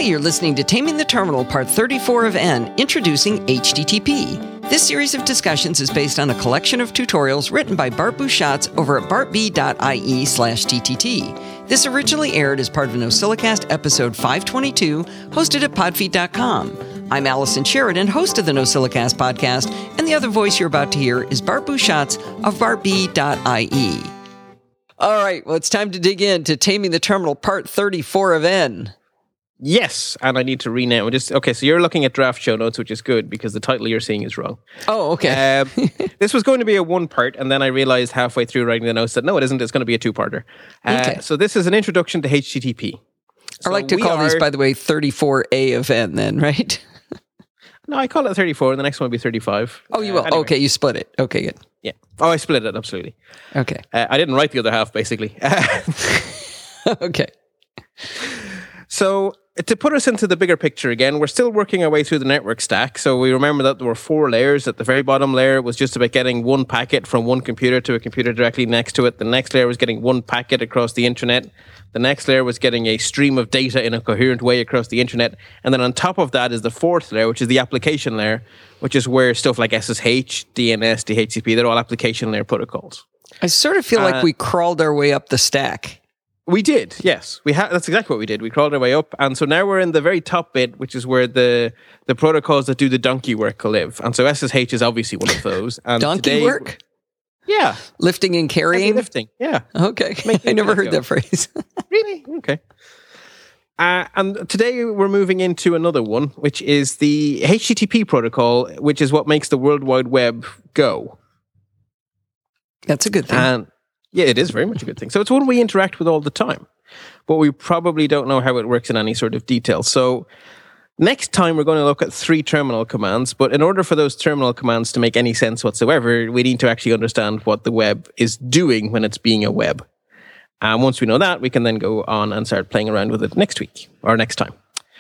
you're listening to Taming the Terminal, Part 34 of N, introducing HTTP. This series of discussions is based on a collection of tutorials written by Bart Busschots over at bartb.ie/ttt. This originally aired as part of an NosillaCast episode 522, hosted at podfeet.com. I'm Allison Sheridan, host of the NosillaCast podcast, and the other voice you're about to hear is Bart Busschots of bartb.ie. All right, well, it's time to dig into Taming the Terminal, Part 34 of N. Yes, and I need to rename it. So you're looking at draft show notes, which is good because the title you're seeing is wrong. Oh, okay. This was going to be a one-part, and then I realized halfway through writing the notes that no, it isn't. It's going to be a two-parter. Okay. So this is an introduction to HTTP. I like to call these, by the way, 34A of N then, right? No, I call it 34, and the next one will be 35. Oh, you will? Anyway. Okay, you split it. Okay, good. Yeah. Oh, I split it, absolutely. Okay. I didn't write the other half, basically. Okay. So, to put us into the bigger picture again, we're still working our way through the network stack. So we remember that there were 4 layers. At the very bottom layer was just about getting one packet from one computer to a computer directly next to it. The next layer was getting one packet across the internet. The next layer was getting a stream of data in a coherent way across the internet. And then on top of that is the 4th layer, which is the application layer, which is where stuff like SSH, DNS, DHCP, they're all application layer protocols. I sort of feel like we crawled our way up the stack. We did, yes. That's exactly what we did. We crawled our way up. And so now we're in the very top bit, which is where the protocols that do the donkey work live. And so SSH is obviously one of those. And donkey work? Yeah. Lifting and carrying? Heavy lifting, yeah. Okay. I never heard that phrase. Really? Okay. And today we're moving into another one, which is the HTTP protocol, which is what makes the World Wide Web go. That's a good thing. And yeah, it is very much a good thing. So it's one we interact with all the time, but we probably don't know how it works in any sort of detail. So next time we're going to look at 3 terminal commands, but in order for those terminal commands to make any sense whatsoever, we need to actually understand what the web is doing when it's being a web. And once we know that, we can then go on and start playing around with it next week or next time.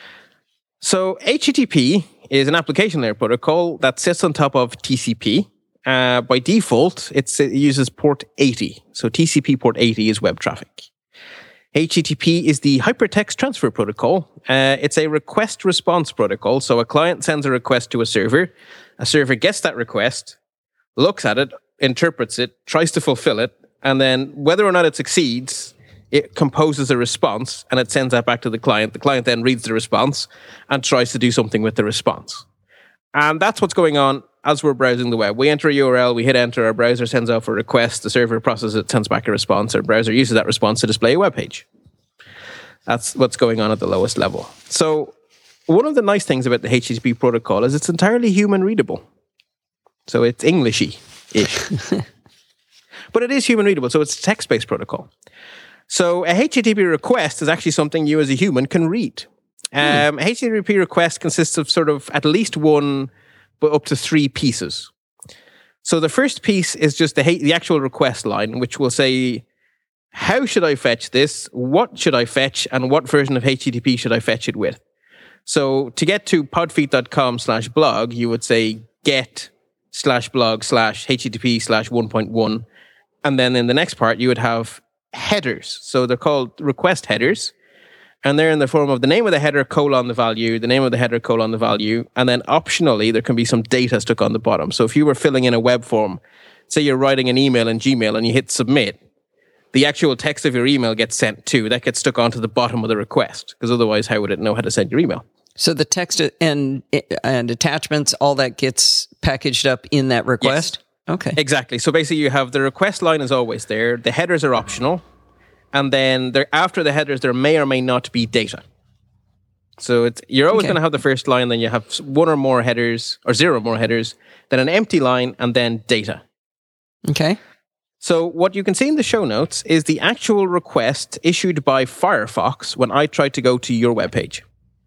So HTTP is an application layer protocol that sits on top of TCP. By default, it uses port 80. So TCP port 80 is web traffic. HTTP is the hypertext transfer protocol. It's a request response protocol. So a client sends a request to a server gets that request, looks at it, interprets it, tries to fulfill it, and then whether or not it succeeds, it composes a response and it sends that back to the client. The client then reads the response and tries to do something with the response. And that's what's going on as we're browsing the web. We enter a URL, we hit enter, our browser sends off a request, the server processes it, sends back a response, our browser uses that response to display a web page. That's what's going on at the lowest level. So one of the nice things about the HTTP protocol is it's entirely human readable. So it's Englishy-ish. But it is human readable, so it's a text-based protocol. So a HTTP request is actually something you as a human can read. A HTTP request consists of sort of at least one, but up to 3 pieces. So the first piece is just the actual request line, which will say, how should I fetch this? What should I fetch? And what version of HTTP should I fetch it with? So to get to podfeet.com/blog, you would say get/blog/HTTP/1.1. And then in the next part, you would have headers. So they're called request headers. And they're in the form of the name of the header, colon the value, the name of the header, colon the value. And then optionally, there can be some data stuck on the bottom. So if you were filling in a web form, say you're writing an email in Gmail and you hit submit, the actual text of your email gets sent too. That gets stuck onto the bottom of the request, because otherwise, how would it know how to send your email? So the text and attachments, all that gets packaged up in that request? Yes. Okay. Exactly. So basically, you have the request line is always there. The headers are optional. And then after the headers, there may or may not be data. So you're always going to have the first line, then you have 1 or more headers, or 0 or more headers, then an empty line, and then data. Okay. So what you can see in the show notes is the actual request issued by Firefox when I tried to go to your webpage.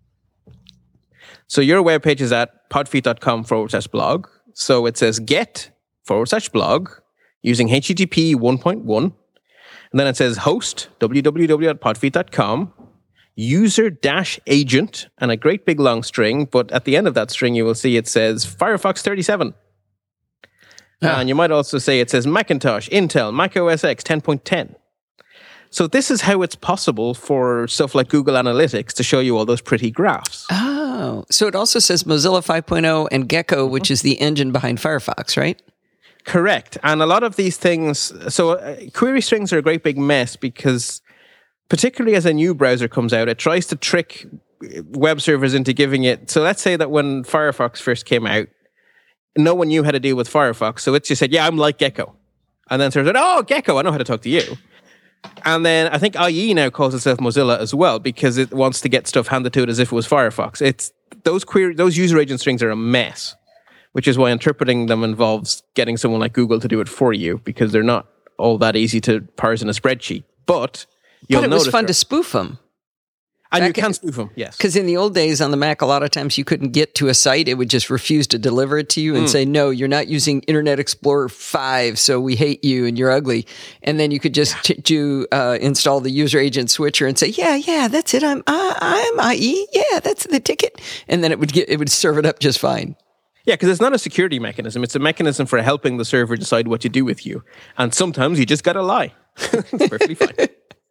So your webpage is at podfeet.com/blog. So it says get/blog using HTTP 1.1. And then it says host, www.podfeet.com, user-agent, and a great big long string. But at the end of that string, you will see it says Firefox 37. And you might also say it says Macintosh, Intel, Mac OS X 10.10. So this is how it's possible for stuff like Google Analytics to show you all those pretty graphs. Oh, so it also says Mozilla 5.0 and Gecko, which is the engine behind Firefox, right? Correct. And a lot of these things, so query strings are a great big mess because particularly as a new browser comes out, it tries to trick web servers into giving it. So let's say that when Firefox first came out, no one knew how to deal with Firefox. So it just said, yeah, I'm like Gecko. And then servers said, oh, Gecko, I know how to talk to you. And then I think IE now calls itself Mozilla as well because it wants to get stuff handed to it as if it was Firefox. It's those user agent strings are a mess, which is why interpreting them involves getting someone like Google to do it for you because they're not all that easy to parse in a spreadsheet. But it was fun to spoof them. And you can spoof them, yes. Because in the old days on the Mac, a lot of times you couldn't get to a site. It would just refuse to deliver it to you and say, no, you're not using Internet Explorer 5, so we hate you and you're ugly. And then you could just install the user agent switcher and say, yeah, that's it. I'm IE. Yeah, that's the ticket. And then it would serve it up just fine. Yeah, because it's not a security mechanism. It's a mechanism for helping the server decide what to do with you. And sometimes you just got to lie. It's perfectly fine.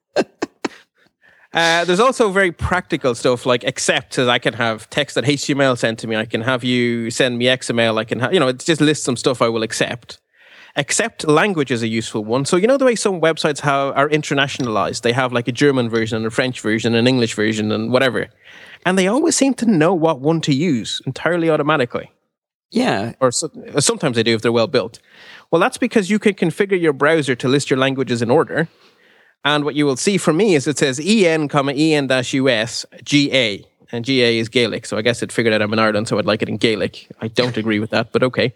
There's also very practical stuff like accept, as I can have text.html sent to me. I can have you send me XML. I can have, it just lists some stuff I will accept. Accept language is a useful one. So, the way some websites are internationalized, they have like a German version and a French version, an English version and whatever. And they always seem to know what one to use entirely automatically. Yeah. Or sometimes they do if they're well built. Well, that's because you can configure your browser to list your languages in order. And what you will see for me is it says en-us GA. And GA is Gaelic. So I guess it figured out I'm in Ireland, so I'd like it in Gaelic. I don't agree with that, but okay.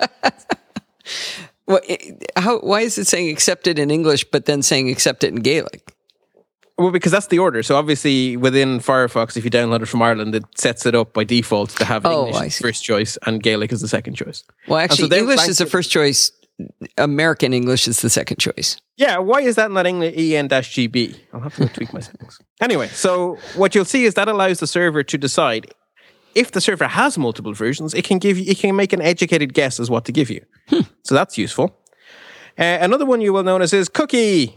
Well, why is it saying accepted in English, but then saying accept it in Gaelic? Well, because that's the order. So obviously within Firefox, if you download it from Ireland, it sets it up by default to have English as the first choice and Gaelic as the second choice. Well, actually, English is the first choice. American English is the second choice. Yeah, why is that not en-GB? I'll have to tweak my settings. Anyway, so what you'll see is that allows the server to decide if the server has multiple versions, it can make an educated guess as what to give you. So that's useful. Another one you will notice is cookie.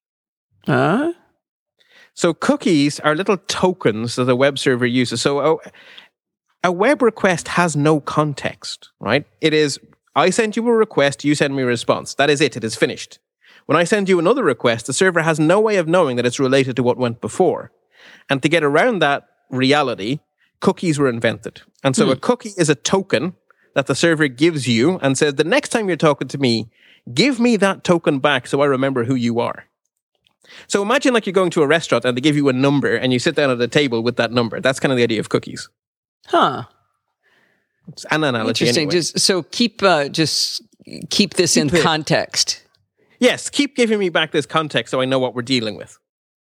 So cookies are little tokens that the web server uses. So a web request has no context, right? It is, I send you a request, you send me a response. That is it. It is finished. When I send you another request, the server has no way of knowing that it's related to what went before. And to get around that reality, cookies were invented. And so a cookie is a token that the server gives you and says, the next time you're talking to me, give me that token back so I remember who you are. So imagine like you're going to a restaurant and they give you a number and you sit down at a table with that number. That's kind of the idea of cookies. Huh. It's an analogy. Interesting. Anyway. Just keep this in context. Yes, keep giving me back this context so I know what we're dealing with.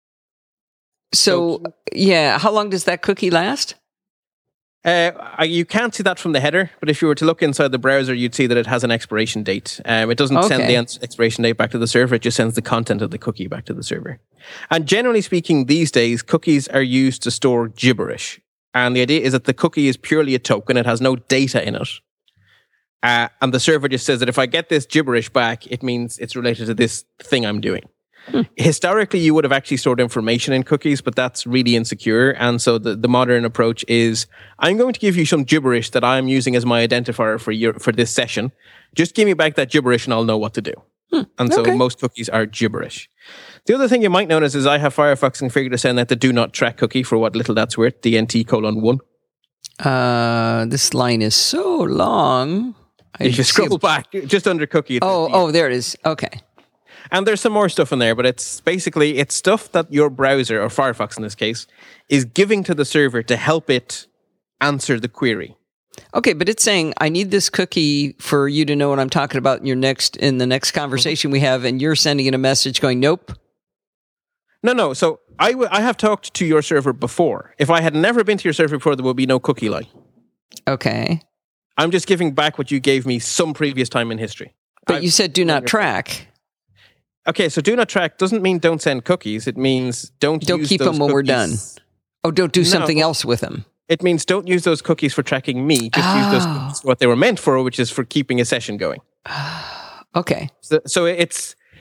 So yeah, how long does that cookie last? You can't see that from the header, but if you were to look inside the browser, you'd see that it has an expiration date. It doesn't send the expiration date back to the server, it just sends the content of the cookie back to the server. And generally speaking, these days, cookies are used to store gibberish. And the idea is that the cookie is purely a token, it has no data in it. And the server just says that if I get this gibberish back, it means it's related to this thing I'm doing. Historically, you would have actually stored information in cookies, but that's really insecure. And so the modern approach is, I'm going to give you some gibberish that I'm using as my identifier for this session. Just give me back that gibberish and I'll know what to do. And so most cookies are gibberish. The other thing you might notice is I have Firefox configured to send out the do not track cookie for what little that's worth, DNT:1. This line is so long. If you scroll back, just under cookie. There it is. Okay. And there's some more stuff in there, but it's stuff that your browser, or Firefox in this case, is giving to the server to help it answer the query. Okay, but it's saying, I need this cookie for you to know what I'm talking about in the next conversation we have, and you're sending it a message going, nope. No. So I have talked to your server before. If I had never been to your server before, there would be no cookie line. Okay. I'm just giving back what you gave me some previous time in history. But you said do not track. Okay, so do not track doesn't mean don't send cookies. It means don't keep them when we're done. Oh, don't do something else with them. It means don't use those cookies for tracking me. Just use those cookies for what they were meant for, which is for keeping a session going. Okay. So it's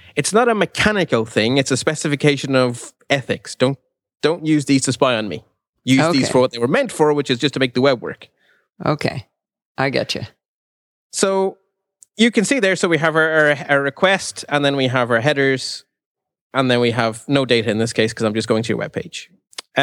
it's not a mechanical thing. It's a specification of ethics. Don't use these to spy on me. Use these for what they were meant for, which is just to make the web work. Okay. I got you. So you can see there, so we have our request, and then we have our headers, and then we have no data in this case because I'm just going to your web page.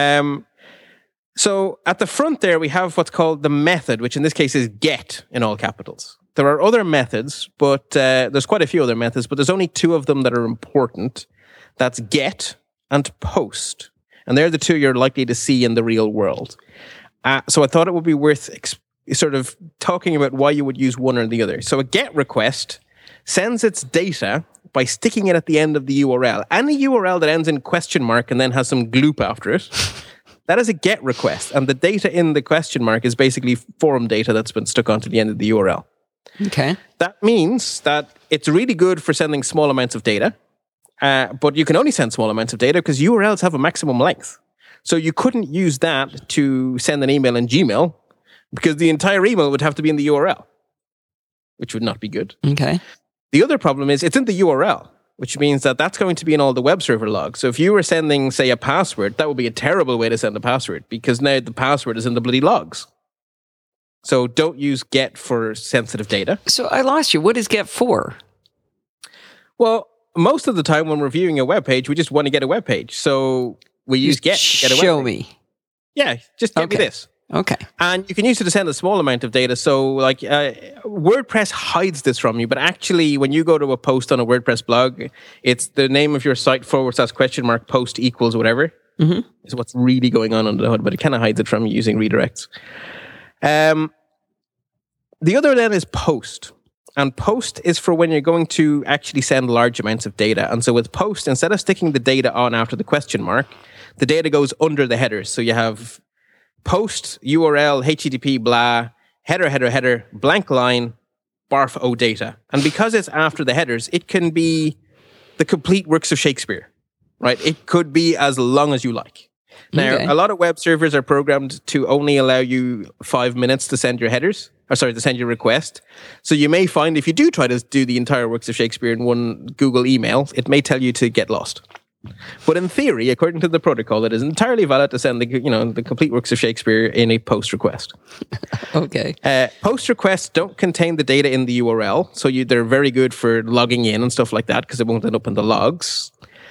So at the front there, we have what's called the method, which in this case is get in all capitals. There are other methods, but there's quite a few other methods, but there's only two of them that are important. That's get and post. And they're the two you're likely to see in the real world. So I thought it would be worth sort of talking about why you would use one or the other. So a GET request sends its data by sticking it at the end of the URL. Any URL that ends in question mark and then has some gloop after it, that is a GET request. And the data in the question mark is basically forum data that's been stuck onto the end of the URL. Okay. That means that it's really good for sending small amounts of data, but you can only send small amounts of data because URLs have a maximum length. So you couldn't use that to send an email in Gmail because the entire email would have to be in the URL, which would not be good. Okay. The other problem is it's in the URL, which means that that's going to be in all the web server logs. So if you were sending, say, a password, that would be a terrible way to send a password because now the password is in the bloody logs. So don't use GET for sensitive data. So I lost you. What is GET for? Well, most of the time when we're viewing a web page, we just want to get a web page. So we use GET to get a web page. Show me. Yeah, just get me this. Okay. And you can use it to send a small amount of data. So like WordPress hides this from you, but actually when you go to a post on a WordPress blog, it's the name of your site / post equals whatever. Mm-hmm. Is what's really going on under the hood, but it kind of hides it from you using redirects. The other then is post. And post is for when you're going to actually send large amounts of data. And so with post, instead of sticking the data on after the question mark, the data goes under the headers. So you have post, URL, HTTP, blah, header, blank line, barf o data. And because it's after the headers, it can be the complete works of Shakespeare, right? It could be as long as you like. Now, a lot of web servers are programmed to only allow you 5 minutes to send your headers, to send your request. So you may find if you do try to do the entire works of Shakespeare in one Google email, it may tell you to get lost. But in theory, according to the protocol, it is entirely valid to send the complete works of Shakespeare in a post request. Okay. Post requests don't contain the data in the URL, so they're very good for logging in and stuff like that because it won't end up in the logs.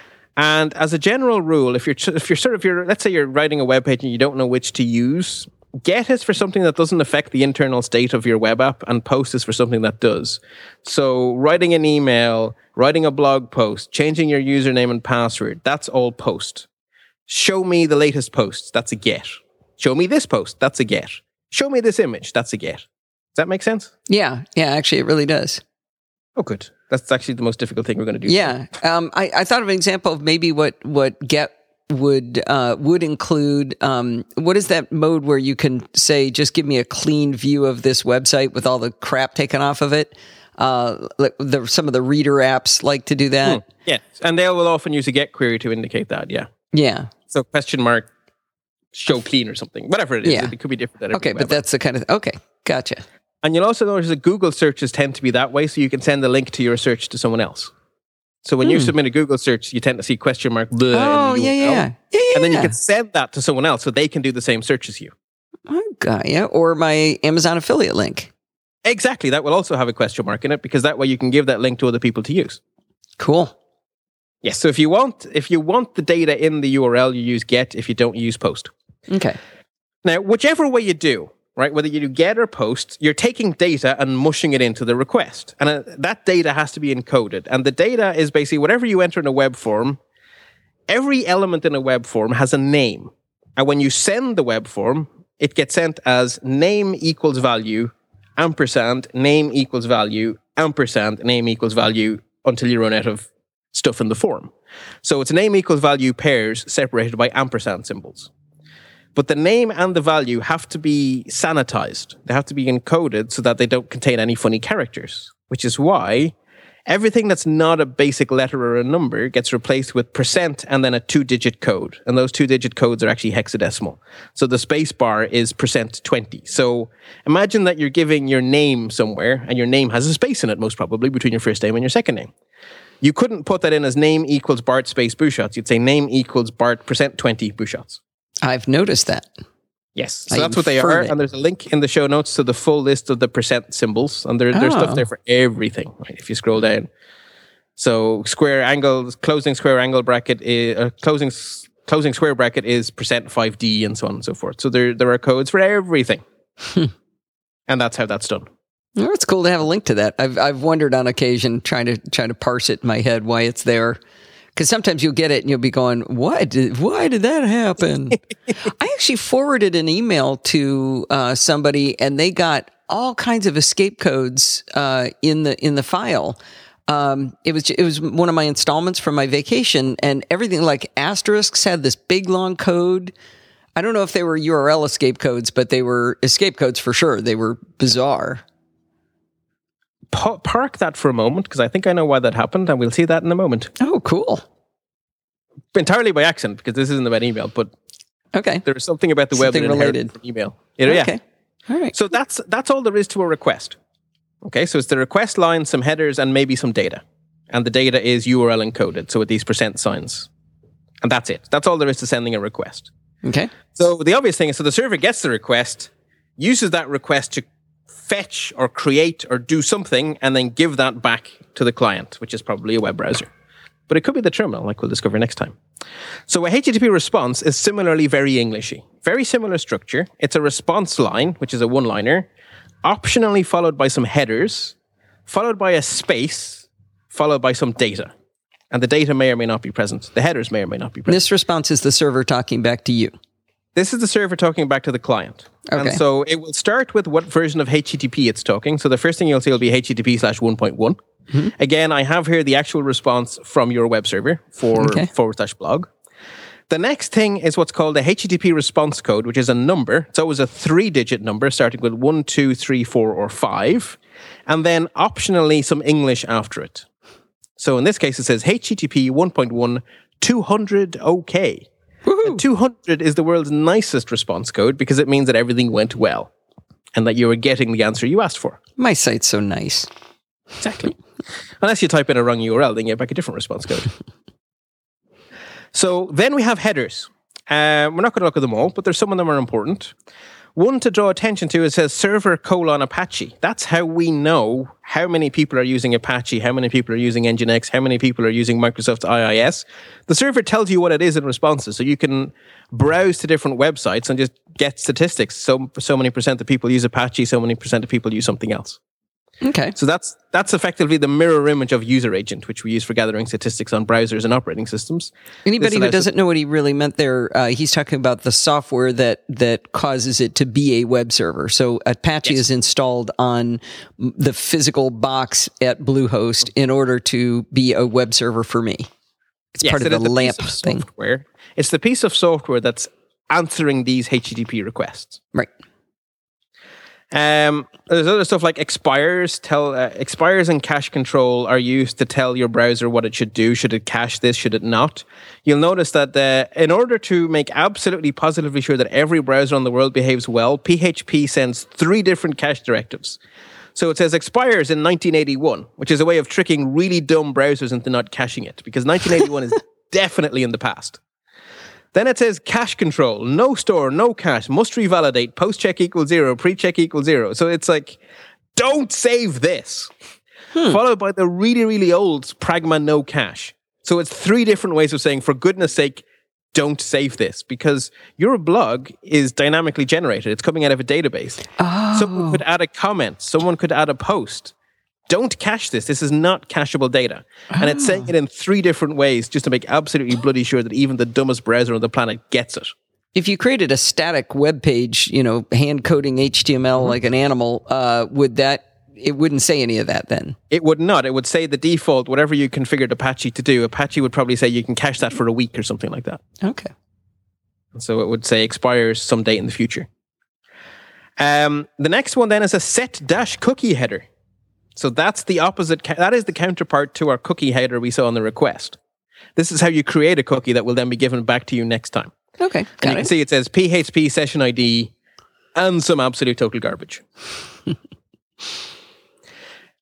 And as a general rule, if you're let's say you're writing a web page and you don't know which to use, GET is for something that doesn't affect the internal state of your web app, and post is for something that does. So writing an email, writing a blog post, changing your username and password, that's all post. Show me the latest posts, that's a GET. Show me this post, that's a GET. Show me this image, that's a GET. Does that make sense? Yeah, actually it really does. Oh, good. That's actually the most difficult thing we're going to do. Yeah. I thought of an example of maybe what GET would include. What is that mode where you can say, just give me a clean view of this website with all the crap taken off of it? Some of the reader apps like to do that. Yeah. And they will often use a GET query to indicate that. Yeah. Yeah. So question mark, show clean or something, whatever it is. Yeah. It could be different. Okay. But that's the kind of, okay. Gotcha. And you'll also notice that Google searches tend to be that way, so you can send a link to your search to someone else. So when you submit a Google search, you tend to see question mark blah. Oh, yeah. And then you can send that to someone else so they can do the same search as you. Okay, or my Amazon affiliate link. Exactly. That will also have a question mark in it because that way you can give that link to other people to use. Cool. Yes. So if you want the data in the URL, you use GET. If you don't, you use post. Okay. Now, whichever way you do, right? Whether you do GET or post, you're taking data and mushing it into the request. And that data has to be encoded. And the data is basically whatever you enter in a web form, every element in a web form has a name. And when you send the web form, it gets sent as name equals value, ampersand, name equals value, ampersand, name equals value, until you run out of stuff in the form. So it's name equals value pairs separated by ampersand symbols. But the name and the value have to be sanitized. They have to be encoded so that they don't contain any funny characters, which is why everything that's not a basic letter or a number gets replaced with % and then a 2-digit code. And those 2-digit codes are actually hexadecimal. So the space bar is %20. So imagine that you're giving your name somewhere and your name has a space in it, most probably, between your first name and your second name. You couldn't put that in as name equals Bart space Bouchots. You'd say name equals Bart %20 Bouchots. I've noticed that. Yes, so that's what they are. And there's a link in the show notes to the full list of the percent symbols. And there's stuff there for everything, right? If you scroll down. So square angle, closing square angle bracket, closing square bracket is %5D and so on and so forth. So there are codes for everything. And that's how that's done. Well, it's cool to have a link to that. I've wondered on occasion trying to parse it in my head why it's there, because sometimes you'll get it and you'll be going, why did that happen? I actually forwarded an email to somebody and they got all kinds of escape codes in the file. It was one of my installments from my vacation, and everything like asterisks had this big long code. I don't know if they were URL escape codes, but they were escape codes for sure. They were bizarre. Park that for a moment, because I think I know why that happened, and we'll see that in a moment. Oh, cool. Entirely by accident, because this isn't about email, but okay, there is something about the web that related from email. Yeah. Okay. All right. So that's all there is to a request. Okay, so it's the request line, some headers, and maybe some data. And the data is URL encoded, so with these % signs. And that's it. That's all there is to sending a request. Okay. So the obvious thing is, so the server gets the request, uses that request to fetch or create or do something, and then give that back to the client, which is probably a web browser. But it could be the terminal, like we'll discover next time. So a HTTP response is similarly very Englishy. Very similar structure. It's a response line, which is a one-liner, optionally followed by some headers, followed by a space, followed by some data. And the data may or may not be present. The headers may or may not be present. This response is the server talking back to you. This is the server talking back to the client. Okay. And so it will start with what version of HTTP it's talking. So the first thing you'll see will be HTTP/1.1. Mm-hmm. Again, I have here the actual response from your web server for /blog. The next thing is what's called a HTTP response code, which is a number. It's always a 3-digit number starting with 1, 2, 3, 4, or 5. And then optionally some English after it. So in this case, it says HTTP 1.1 200 OK. And 200 is the world's nicest response code because it means that everything went well and that you were getting the answer you asked for. My site's so nice. Exactly. Unless you type in a wrong URL, then you get back a different response code. So then we have headers. We're not going to look at them all, but there's some of them are important. One to draw attention to, it says server : Apache. That's how we know how many people are using Apache, how many people are using Nginx, how many people are using Microsoft IIS. The server tells you what it is in responses, so you can browse to different websites and just get statistics. So many % of people use Apache, so many % of people use something else. Okay. So that's effectively the mirror image of user agent, which we use for gathering statistics on browsers and operating systems. Anybody who doesn't know what he really meant there, he's talking about the software that causes it to be a web server. So Apache is installed on the physical box at Bluehost in order to be a web server for me. It's part of the LAMP thing. It's the piece of software that's answering these HTTP requests. Right. There's other stuff like expires. Expires and cache control are used to tell your browser what it should do. Should it cache this? Should it not? You'll notice that in order to make absolutely positively sure that every browser on the world behaves well, PHP sends 3 different cache directives. So it says expires in 1981, which is a way of tricking really dumb browsers into not caching it, because 1981 is definitely in the past. Then it says cache control, no store, no cache, must revalidate, post check equals 0, pre-check equals 0. So it's like, don't save this. Followed by the really, really old pragma no cache. So it's 3 different ways of saying, for goodness sake, don't save this, because your blog is dynamically generated. It's coming out of a database. Oh. Someone could add a comment. Someone could add a post. Don't cache this. This is not cacheable data. And it's saying it in 3 different ways just to make absolutely bloody sure that even the dumbest browser on the planet gets it. If you created a static web page, hand coding HTML like an animal, it wouldn't say any of that then? It would not. It would say the default, whatever you configured Apache to do. Apache would probably say you can cache that for a week or something like that. Okay. So it would say expires some date in the future. The next one then is a set-cookie header. So that's the opposite. That is the counterpart to our cookie header we saw on the request. This is how you create a cookie that will then be given back to you next time. Okay, and you can see it says PHP session ID and some absolute total garbage.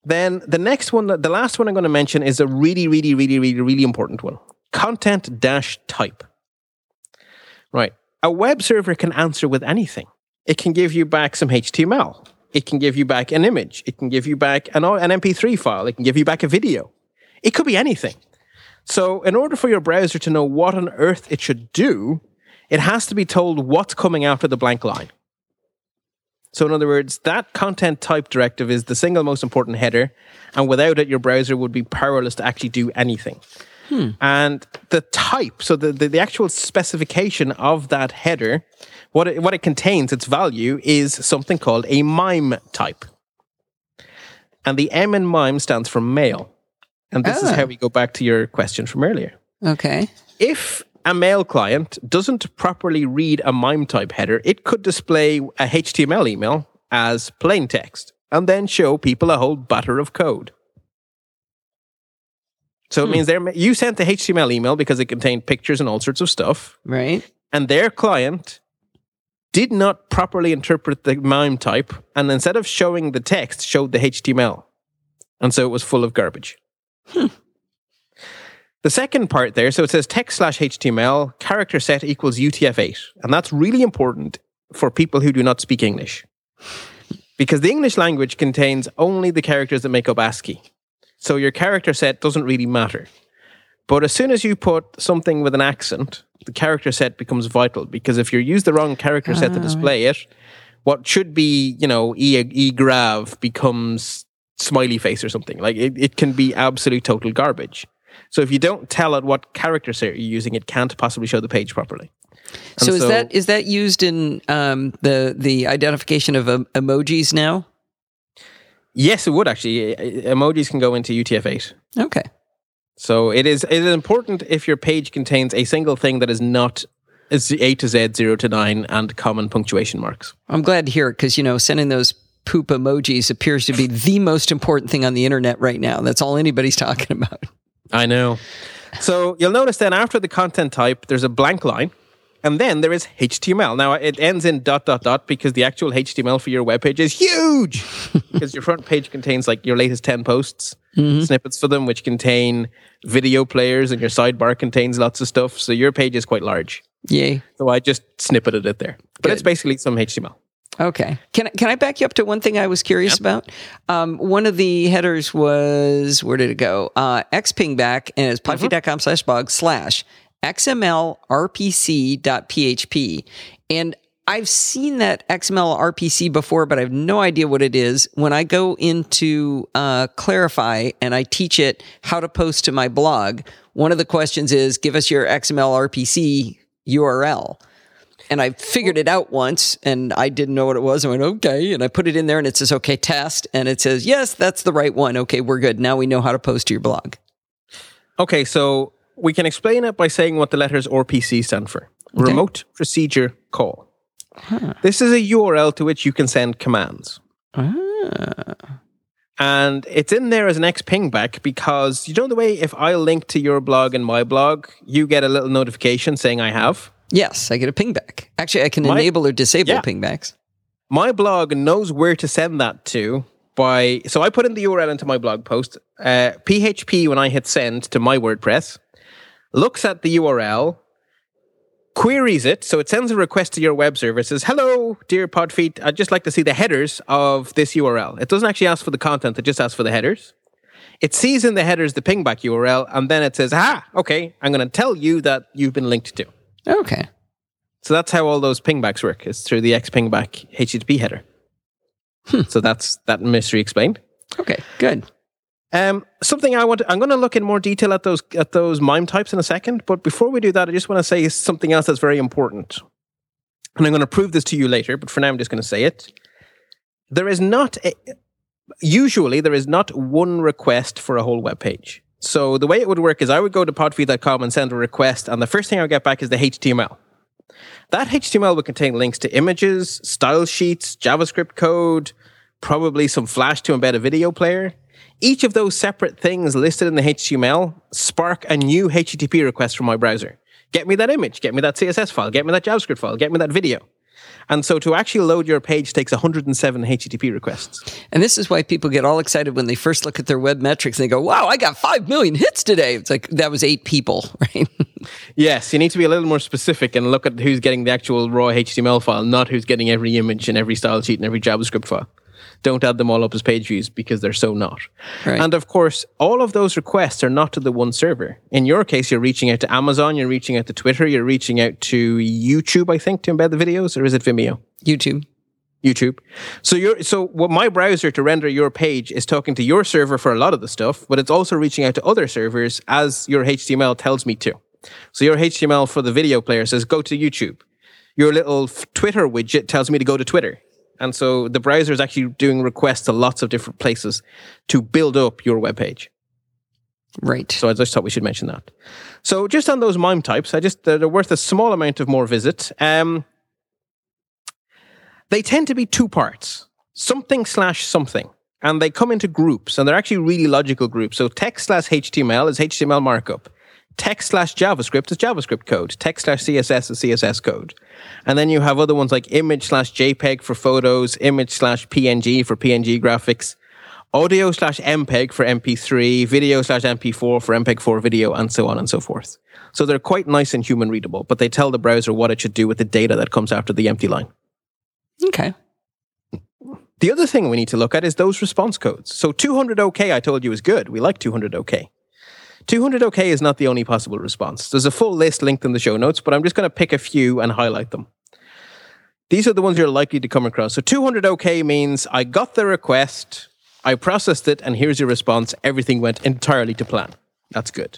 Then the next one, the last one I'm going to mention is a really, really, really, really, really important one. Content-type. Right. A web server can answer with anything. It can give you back some HTML. It can give you back an image. It can give you back an MP3 file. It can give you back a video. It could be anything. So in order for your browser to know what on earth it should do, it has to be told what's coming after the blank line. So in other words, that content type directive is the single most important header, and without it, your browser would be powerless to actually do anything. And the type, so the actual specification of that header, what it contains, its value, is something called a MIME type. And the M in MIME stands for mail. And this is how we go back to your question from earlier. Okay. If a mail client doesn't properly read a MIME type header, it could display a HTML email as plain text and then show people a whole batter of code. So it means you sent the HTML email because it contained pictures and all sorts of stuff. Right. And their client did not properly interpret the MIME type, and instead of showing the text, showed the HTML. And so it was full of garbage. The second part there, so it says text/HTML, character set equals UTF-8. And that's really important for people who do not speak English. Because the English language contains only the characters that make up ASCII. So your character set doesn't really matter. But as soon as you put something with an accent, the character set becomes vital. Because if you use the wrong character set to display it, what should be, E grav becomes smiley face or something. Like it can be absolute total garbage. So if you don't tell it what character set you're using, it can't possibly show the page properly. So is that used in the identification of emojis now? Yes, it would actually. Emojis can go into UTF-8. Okay. So it is important if your page contains a single thing that is not A to Z, 0 to 9, and common punctuation marks. I'm glad to hear it because, sending those poop emojis appears to be the most important thing on the internet right now. That's all anybody's talking about. I know. So you'll notice then after the content type, there's a blank line. And then there is HTML. Now, it ends in ... because the actual HTML for your webpage is huge. Because your front page contains like your latest 10 posts, snippets for them, which contain video players, and your sidebar contains lots of stuff. So your page is quite large. Yay. So I just snippeted it there. But it's basically some HTML. Okay. Can I back you up to one thing I was curious about? One of the headers was, where did it go? xpingback, and it's podfeed.com/blog/ XML-RPC.php. And I've seen that XML-RPC before, but I have no idea what it is. When I go into Clarify and I teach it how to post to my blog, one of the questions is, give us your XML-RPC URL. And I figured it out once, and I didn't know what it was. I went, okay, and I put it in there, and it says, okay, test. And it says, yes, that's the right one. Okay, we're good. Now we know how to post to your blog. Okay, so we can explain it by saying what the letters RPC stand for. Okay. Remote Procedure Call. This is a URL to which you can send commands. And it's in there as an xpingback because, the way if I link to your blog and my blog, you get a little notification saying I have? Yes, I get a pingback. Actually, I can enable or disable pingbacks. My blog knows where to send that to so I put in the URL into my blog post. PHP, when I hit send to my WordPress, looks at the URL, queries it, so it sends a request to your web server. It says, hello, dear Podfeet, I'd just like to see the headers of this URL. It doesn't actually ask for the content, it just asks for the headers. It sees in the headers the pingback URL, and then it says, okay, I'm going to tell you that you've been linked to. Okay. So that's how all those pingbacks work, is through the xpingback HTTP header. So that's that mystery explained. Okay, good. Something I'm going to look in more detail at those MIME types in a second. But before we do that, I just want to say something else that's very important. And I'm going to prove this to you later, but for now I'm just going to say it. Usually there is not one request for a whole web page. So the way it would work is I would go to podfeed.com and send a request, and the first thing I would get back is the HTML. That HTML would contain links to images, style sheets, JavaScript code, probably some Flash to embed a video player. Each of those separate things listed in the HTML spark a new HTTP request from my browser. Get me that image, get me that CSS file, get me that JavaScript file, get me that video. And so to actually load your page takes 107 HTTP requests. And this is why people get all excited when they first look at their web metrics and they go, wow, I got 5 million hits today. It's like, that was 8 people, right? Yes, you need to be a little more specific and look at who's getting the actual raw HTML file, not who's getting every image and every style sheet and every JavaScript file. Don't add them all up as page views because they're so not. Right. And of course, all of those requests are not to the one server. In your case, you're reaching out to Amazon, you're reaching out to Twitter, you're reaching out to YouTube, I think, to embed the videos, or is it Vimeo? YouTube. So what my browser to render your page is talking to your server for a lot of the stuff, but it's also reaching out to other servers as your HTML tells me to. So your HTML for the video player says, go to YouTube. Your little Twitter widget tells me to go to Twitter. And so the browser is actually doing requests to lots of different places to build up your web page. Right. So I just thought we should mention that. So just on those MIME types, they're worth a small amount of more visit. They tend to be 2 parts, something/something. And they come into groups, and they're actually really logical groups. So text/HTML is HTML markup. Text/JavaScript is JavaScript code. Text/CSS is CSS code. And then you have other ones like image/JPEG for photos, image/PNG for PNG graphics, audio/MPEG for MP3, video/MP4 for MPEG-4 video, and so on and so forth. So they're quite nice and human readable, but they tell the browser what it should do with the data that comes after the empty line. Okay. The other thing we need to look at is those response codes. So 200 OK, I told you, is good. We like 200 OK. 200 OK is not the only possible response. There's a full list linked in the show notes, but I'm just going to pick a few and highlight them. These are the ones you're likely to come across. So 200 OK means I got the request, I processed it, and here's your response. Everything went entirely to plan. That's good.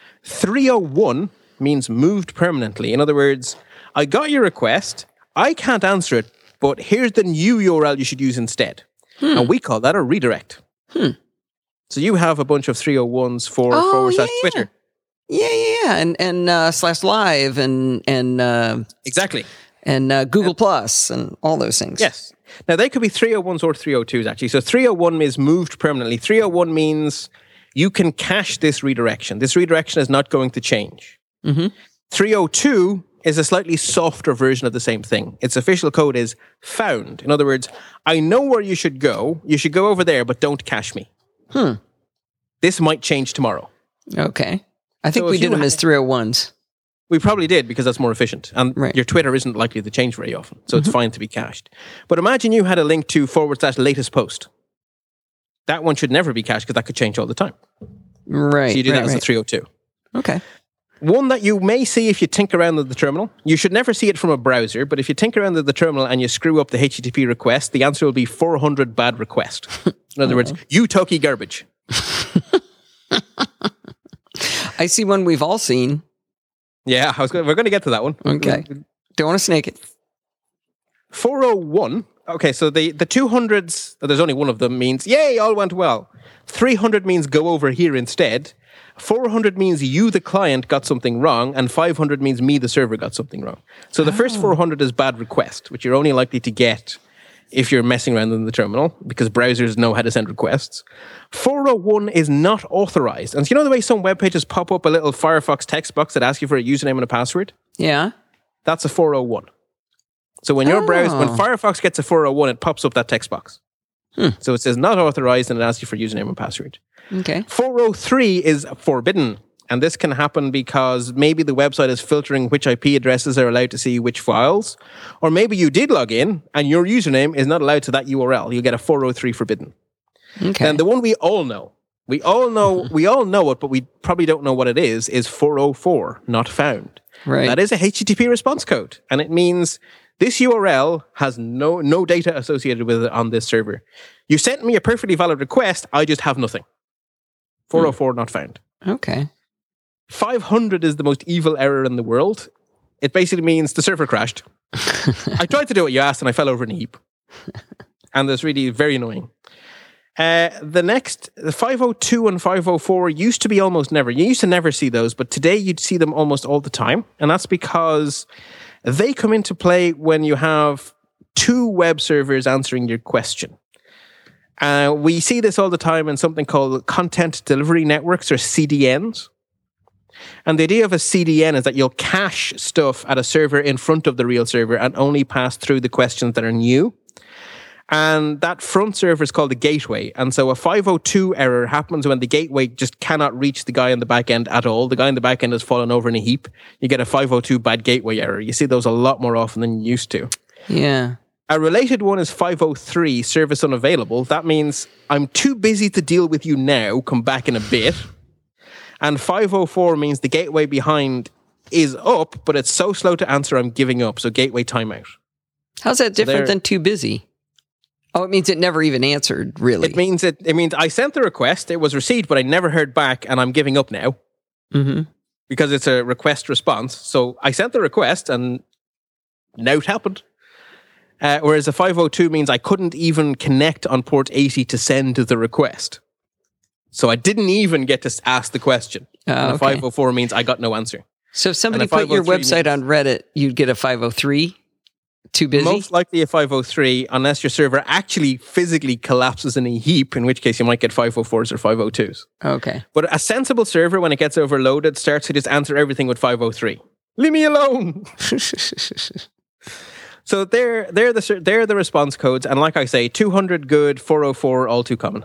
301 means moved permanently. In other words, I got your request, I can't answer it, but here's the new URL you should use instead. And we call that a redirect. So you have a bunch of 301s for /Twitter. Yeah. And /live and exactly. And Google Plus and all those things. Yes. Now they could be 301s or 302s actually. So 301 is moved permanently. 301 means you can cache this redirection. This redirection is not going to change. 302 is a slightly softer version of the same thing. Its official code is found. In other words, I know where you should go. You should go over there, but don't cache me. This might change tomorrow. Okay. I think we did them as 301s. We probably did because that's more efficient. And right. Your Twitter isn't likely to change very often. So it's fine to be cached. But imagine you had a link to /latest post. That one should never be cached because that could change all the time. Right. So you do that as a 302. Okay. One that you may see if you tinker around with the terminal. You should never see it from a browser, but if you tinker around with the terminal and you screw up the HTTP request, the answer will be 400 bad request. In other words, you Toki garbage. I see one we've all seen. Yeah, we're going to get to that one. Okay. Don't want to snake it. 401. Okay, so the 200s, there's only one of them, means, yay, all went well. 300 means go over here instead. 400 means you, the client, got something wrong, and 500 means me, the server, got something wrong. So the first 400 is bad request, which you're only likely to get if you're messing around in the terminal, because browsers know how to send requests. 401 is not authorized. And you know the way some web pages pop up a little Firefox text box that asks you for a username and a password? Yeah. That's a 401. So when your browser, when Firefox gets a 401, it pops up that text box. So it says not authorized and it asks you for username and password. Okay. 403 is forbidden. And this can happen because maybe the website is filtering which IP addresses are allowed to see which files. Or maybe you did log in and your username is not allowed to that URL. You get a 403 forbidden. Okay. And the one we all know it, but we probably don't know what it is 404, not found. Right. That is a HTTP response code. And it means this URL has no data associated with it on this server. You sent me a perfectly valid request. I just have nothing. 404 not found. Okay. 500 is the most evil error in the world. It basically means the server crashed. I tried to do what you asked and I fell over in a heap. And that's really very annoying. The 502 and 504 used to be almost never. You used to never see those, but today you'd see them almost all the time. And that's because they come into play when you have two web servers answering your question. We see this all the time in something called content delivery networks, or CDNs. And the idea of a CDN is that you'll cache stuff at a server in front of the real server and only pass through the questions that are new. And that front server is called a gateway. And so a 502 error happens when the gateway just cannot reach the guy in the back end at all. The guy in the back end has fallen over in a heap. You get a 502 bad gateway error. You see those a lot more often than you used to. Yeah. A related one is 503, service unavailable. That means I'm too busy to deal with you now. Come back in a bit. And 504 means the gateway behind is up, but it's so slow to answer, I'm giving up. So gateway timeout. How's that different than too busy? Oh, it means it never even answered, really. It means I sent the request, it was received, but I never heard back, and I'm giving up now. Mm-hmm. Because it's a request response. So I sent the request, and now it happened. Whereas a 502 means I couldn't even connect on port 80 to send the request. So I didn't even get to ask the question. And a 504 means I got no answer. So if somebody put your website on Reddit, you'd get a 503? Too busy? Most likely a 503, unless your server actually physically collapses in a heap, in which case you might get 504s or 502s. Okay. But a sensible server, when it gets overloaded, starts to just answer everything with 503. Leave me alone! So they're the response codes, and like I say, 200 good, 404 all too common.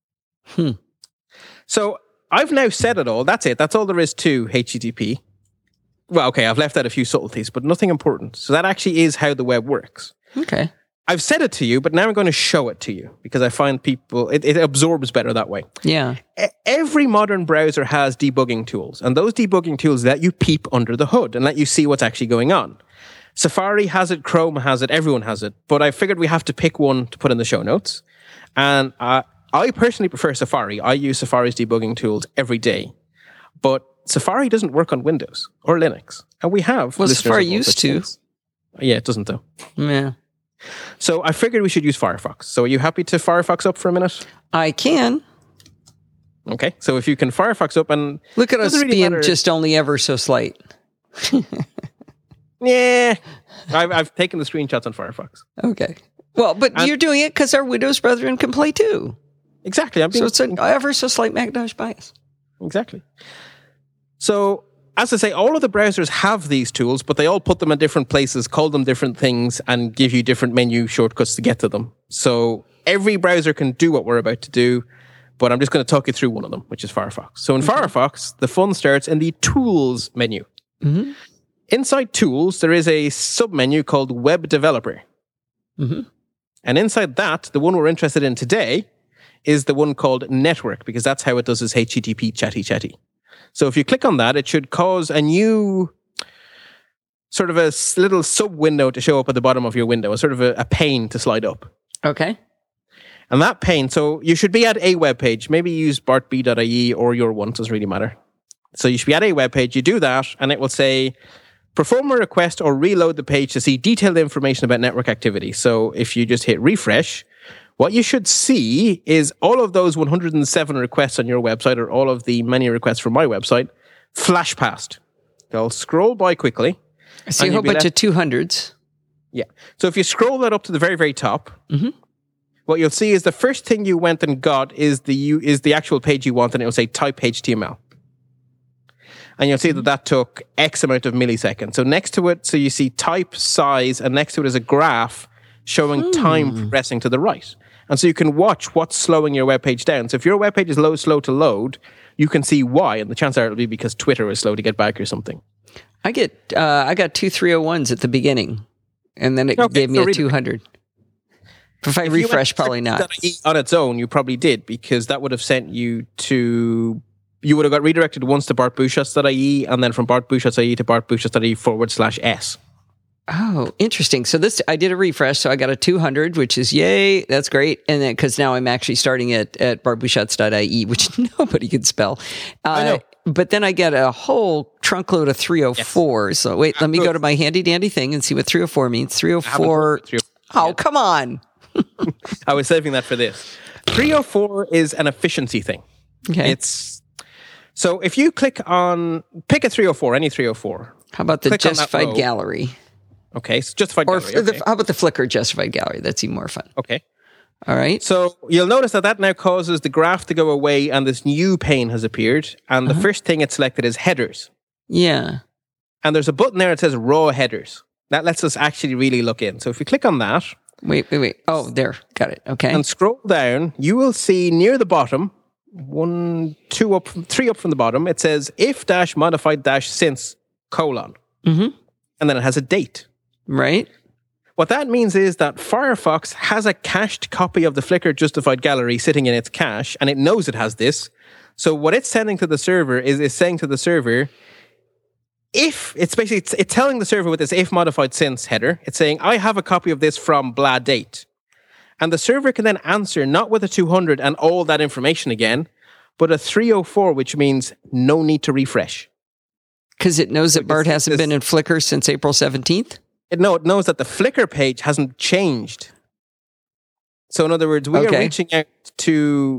So I've now said it all. That's it. That's all there is to HTTP. Well, okay, I've left out a few subtleties, but nothing important. So that actually is how the web works. Okay. I've said it to you, but now I'm going to show it to you because I find people, it absorbs better that way. Yeah. Every modern browser has debugging tools, and those debugging tools let you peep under the hood and let you see what's actually going on. Safari has it, Chrome has it, everyone has it, but I figured we have to pick one to put in the show notes. And I personally prefer Safari. I use Safari's debugging tools every day, but Safari doesn't work on Windows or Linux. And we have... Well, Safari used to. Yeah, it doesn't though. Yeah. So I figured we should use Firefox. So are you happy to Firefox up for a minute? I can. Okay, so if you can Firefox up and... Look at us being just only ever so slight. Yeah. I've taken the screenshots on Firefox. Okay. Well, but you're doing it because our Windows brethren can play too. Exactly. So it's an ever so slight Macintosh bias. Exactly. So, as I say, all of the browsers have these tools, but they all put them in different places, call them different things, and give you different menu shortcuts to get to them. So, every browser can do what we're about to do, but I'm just going to talk you through one of them, which is Firefox. So, in Firefox, the fun starts in the Tools menu. Mm-hmm. Inside Tools, there is a sub-menu called Web Developer. Mm-hmm. And inside that, the one we're interested in today is the one called Network, because that's how it does its HTTP chatty. So if you click on that, it should cause a new sort of a little sub-window to show up at the bottom of your window, a sort of a pane to slide up. Okay. And that pane, so you should be at a web page. Maybe use bartb.ie or your one, doesn't really matter. So you should be at a web page, you do that, and it will say, perform a request or reload the page to see detailed information about network activity. So if you just hit refresh, what you should see is all of those 107 requests on your website, or all of the many requests from my website, flash past. They'll scroll by quickly. I see a whole bunch of 200s. Yeah. So if you scroll that up to the very, very top, what you'll see is the first thing you went and got is the actual page you want, and it will say type HTML. And you'll see that took X amount of milliseconds. So next to it, so you see type, size, and next to it is a graph showing time progressing to the right. And so you can watch what's slowing your web page down. So if your web page is slow to load, you can see why. And the chance are it'll be because Twitter is slow to get back or something. I got two 301s at the beginning, and then it gave me a 200. If I refresh, probably not. On its own, you probably did, because that would have sent you to... You would have got redirected once to bartbushatz.ie, and then from bartbushatz.ie to bartbushatz.ie/s. Oh, interesting. So I did a refresh, so I got a 200, which is yay, that's great. And then, because now I'm actually starting at bartbushatz.ie, which nobody could spell. I know. But then I get a whole trunkload of 304. Yes. So wait, let me go to my handy dandy thing and see what 304 means. 304. Oh, come on. I was saving that for this. 304 is an efficiency thing. Okay. So if you pick a 304, any 304. How about the Justified Gallery? Okay, so Justified Gallery. How about the Flickr Justified Gallery? That's even more fun. Okay. All right. So you'll notice that now causes the graph to go away and this new pane has appeared. And the first thing it's selected is headers. Yeah. And there's a button there that says raw headers. That lets us actually really look in. So if we click on that. Wait. Oh, there. Got it. Okay. And scroll down, you will see near the bottom, 1, 2 up, 3 up from the bottom, it says if-modified-since : Mm-hmm. And then it has a date. Right. What that means is that Firefox has a cached copy of the Flickr justified gallery sitting in its cache, and it knows it has this. So what it's sending to the server is saying to the server, it's telling the server with this if modified since header, it's saying, I have a copy of this from blah date. And the server can then answer not with a 200 and all that information again, but a 304, which means no need to refresh. Because it knows that Bart hasn't been in Flickr since April 17th? It knows that the Flickr page hasn't changed. So in other words, we are reaching out to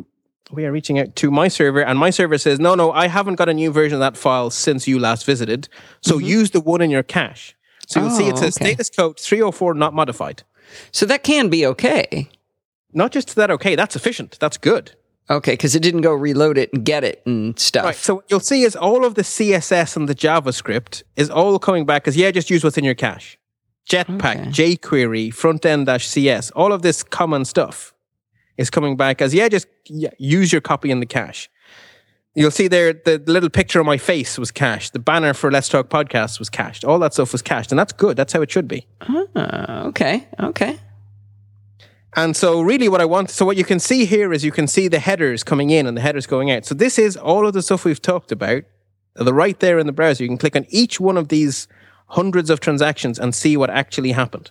my server, and my server says, no, I haven't got a new version of that file since you last visited. So use the one in your cache. So you'll see it says status code 304 not modified. So that can be okay. Not just that okay, that's efficient. That's good. Okay, because it didn't go reload it and get it and stuff. Right, so what you'll see is all of the CSS and the JavaScript is all coming back as, just use what's in your cache. Jetpack, jQuery, frontend-CS, all of this common stuff is coming back as, use your copy in the cache. You'll see there, the little picture of my face was cached. The banner for Let's Talk Podcast was cached. All that stuff was cached, and that's good. That's how it should be. Okay. And so really what you can see here is you can see the headers coming in and the headers going out. So this is all of the stuff we've talked about. Right there in the browser, you can click on each one of these hundreds of transactions and see what actually happened.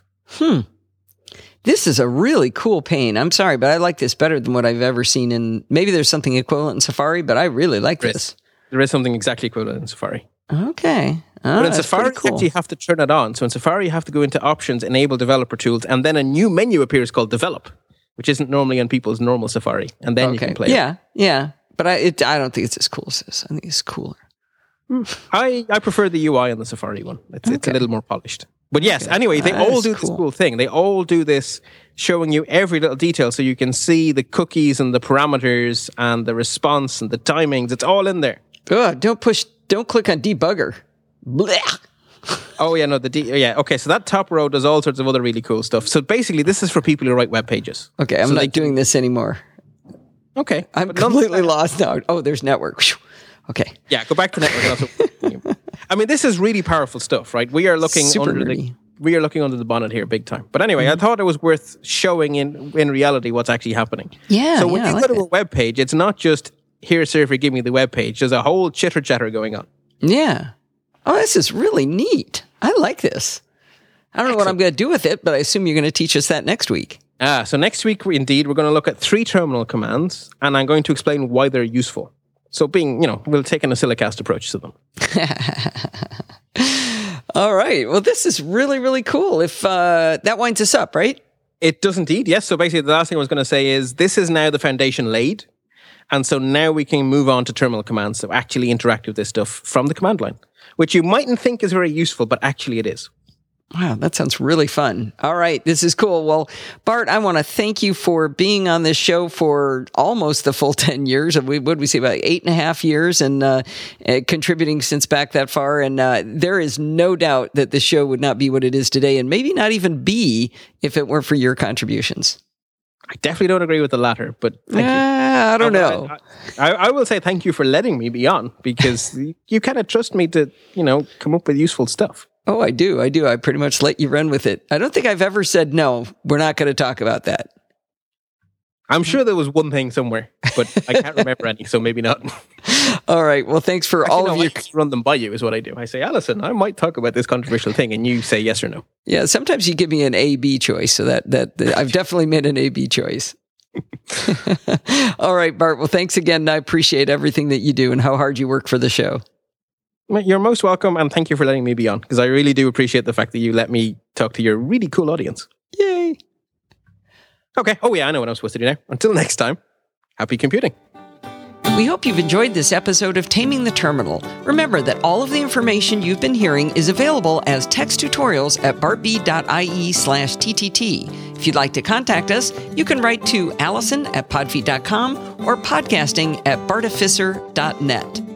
This is a really cool pane. I'm sorry, but I like this better than what I've ever seen in... Maybe there's something equivalent in Safari, but I really like this. There is something exactly equivalent in Safari. Okay. But in Safari, you actually have to turn it on. So in Safari, you have to go into Options, Enable Developer Tools, and then a new menu appears called Develop, which isn't normally on people's normal Safari. And then you can play it. Yeah. But I don't think it's as cool as this. I think it's cooler. I prefer the UI on the Safari one. It's a little more polished. But yes, anyway, they all do this cool thing. They all do this, showing you every little detail so you can see the cookies and the parameters and the response and the timings. It's all in there. Don't click on debugger. Blech. Oh, yeah, no, okay, so that top row does all sorts of other really cool stuff. So basically, this is for people who write web pages. Okay, I'm not doing this anymore. Okay. I'm completely lost now. Oh, there's network. Okay. Yeah, go back to network. I mean, this is really powerful stuff, right? We are looking under the bonnet here big time. But anyway, I thought it was worth showing in reality what's actually happening. Yeah. So when you go to a web page, it's not just, here, server, give me the web page. There's a whole chitter-chatter going on. Yeah. Oh, this is really neat. I like this. I don't know what I'm going to do with it, but I assume you're going to teach us that next week. So next week, we're going to look at 3 terminal commands, and I'm going to explain why they're useful. So we'll take an Oscillocast approach to them. All right. Well, this is really, really cool. If that winds us up, right? It does indeed, yes. So basically, the last thing I was going to say is this is now the foundation laid. And so now we can move on to terminal commands to actually interact with this stuff from the command line, which you mightn't think is very useful, but actually it is. Wow, that sounds really fun. All right, this is cool. Well, Bart, I want to thank you for being on this show for almost the full 10 years. What would we say, about 8.5 years, and contributing since back that far. And there is no doubt that the show would not be what it is today, and maybe not even be if it weren't for your contributions. I definitely don't agree with the latter, but thank you. I don't know. I will say thank you for letting me be on, because you kind of trust me to, come up with useful stuff. Oh, I do. I pretty much let you run with it. I don't think I've ever said, no, we're not going to talk about that. I'm sure there was one thing somewhere, but I can't remember any, so maybe not. All right. Well, thanks for all of your... I run them by you is what I do. I say, Alison, I might talk about this controversial thing, and you say yes or no. Yeah, sometimes you give me an A-B choice, so that I've definitely made an A-B choice. All right, Bart. Well, thanks again. I appreciate everything that you do and how hard you work for the show. You're most welcome, and thank you for letting me be on, because I really do appreciate the fact that you let me talk to your really cool audience. Yay. Okay. Oh, yeah, I know what I'm supposed to do now. Until next time, happy computing. We hope you've enjoyed this episode of Taming the Terminal. Remember that all of the information you've been hearing is available as text tutorials at bartb.ie/TTT. If If you'd like to contact us, you can write to Allison at podfeet.com or podcasting at bartificer.net.